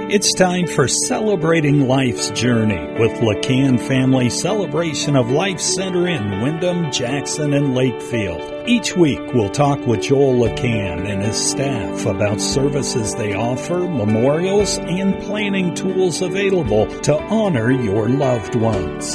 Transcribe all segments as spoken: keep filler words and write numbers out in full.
It's time for Celebrating Life's Journey with LeCann Family Celebration of Life Center in Windham, Jackson, and Lakefield. Each week, we'll talk with Joel LeCann and his staff about services they offer, memorials, and planning tools available to honor your loved ones.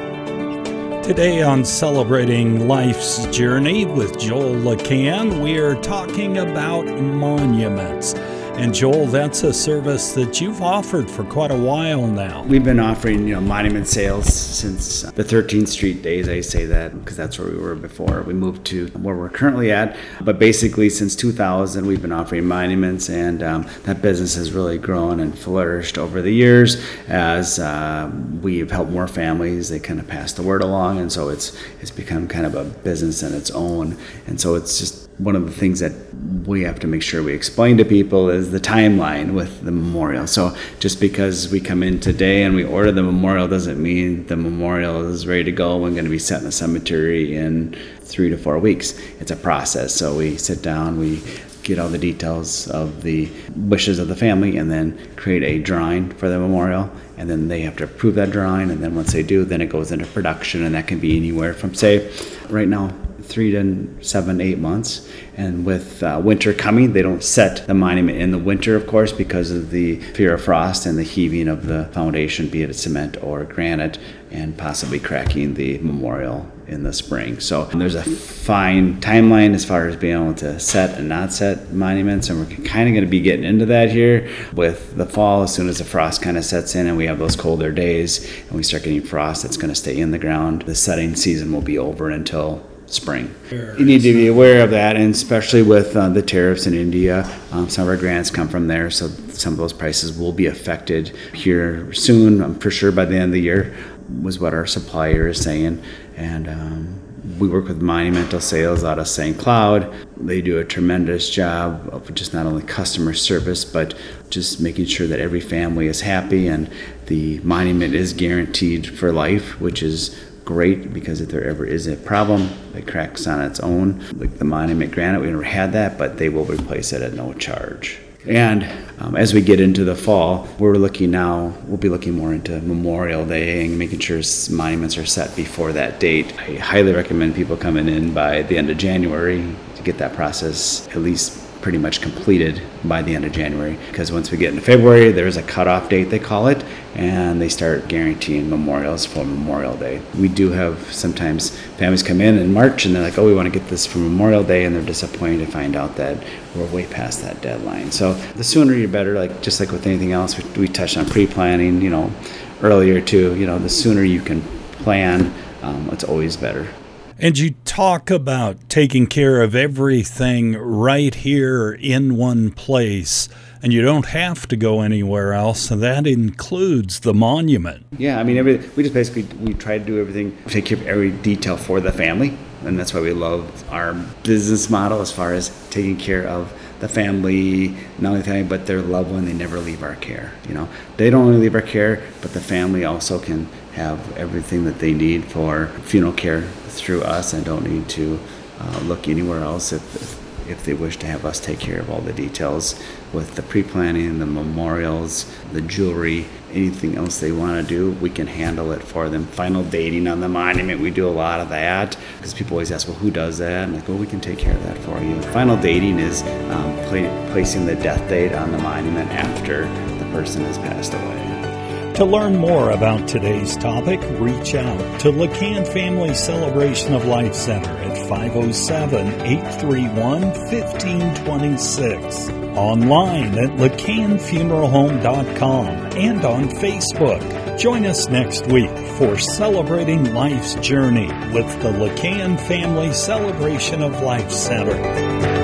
Today on Celebrating Life's Journey with Joel LeCann, we're talking about monuments. And Joel, that's a service that you've offered for quite a while now. We've been offering, you know, monument sales since the thirteenth Street days. I say that because that's where we were before we moved to where we're currently at. But basically, since two thousand, we've been offering monuments, and um, that business has really grown and flourished over the years as uh, we've helped more families. They kind of pass the word along, and so it's it's become kind of a business in its own. And so it's just one of the things that we have to make sure we explain to people is the timeline with the memorial. So just because we come in today and we order the memorial doesn't mean the memorial is ready to go and going to be set in the cemetery in three to four weeks. It's a process. So we sit down, we get all the details of the wishes of the family, and then create a drawing for the memorial. And then they have to approve that drawing. And then once they do, then it goes into production, and that can be anywhere from, say, right now, three to seven, eight months. And with uh, winter coming, they don't set the monument in the winter, of course, because of the fear of frost and the heaving of the foundation, be it cement or granite, and possibly cracking the memorial in the spring. So there's a fine timeline as far as being able to set and not set monuments, and we're kind of going to be getting into that here with the fall. As soon as the frost kind of sets in and we have those colder days and we start getting frost that's going to stay in the ground, the setting season will be over until spring. You need to be aware of that, and especially with uh, the tariffs in India. Um, some of our grants come from there, so some of those prices will be affected here soon. I'm for sure by the end of the year, was what our supplier is saying. And um, we work with Monumental Sales out of Saint Cloud. They do a tremendous job of just not only customer service, but just making sure that every family is happy, and the monument is guaranteed for life, which is great, because if there ever is a problem that cracks on its own, like the monument granite, we never had that, but they will replace it at no charge. And um, as we get into the fall, we're looking now, we'll be looking more into Memorial Day and making sure monuments are set before that date. I highly recommend people coming in by the end of January to get that process at least pretty much completed by the end of January, because once we get into February, there's a cutoff date, they call it, and they start guaranteeing memorials for Memorial Day. We do have sometimes families come in in March and they're like, oh, we want to get this for Memorial Day, and they're disappointed to find out that we're way past that deadline. So the sooner you're better, like just like with anything else, we, we touched on pre-planning, you know, earlier too. You know, the sooner you can plan, um, it's always better. And you talk about taking care of everything right here in one place, and you don't have to go anywhere else, and that includes the monument. Yeah, I mean, every, we just basically, we try to do everything, take care of every detail for the family, and that's why we love our business model as far as taking care of the family, not only the family, but their loved one. They never leave our care. You know, they don't only leave our care, but the family also can have everything that they need for funeral care through us, and don't need to uh, look anywhere else if, if if they wish to have us take care of all the details with the pre-planning, the memorials, the jewelry, anything else they want to do, we can handle it for them. Final dating on the monument, we do a lot of that, because people always ask, well, who does that? I'm like, well, we can take care of that for you. Final dating is um, pla- placing the death date on the monument after the person has passed away. To learn more about today's topic, reach out to LeCann Family Celebration of Life Center at five oh seven, eight three one, one five two six, online at lecann funeral home dot com, and on Facebook. Join us next week for Celebrating Life's Journey with the LeCann Family Celebration of Life Center.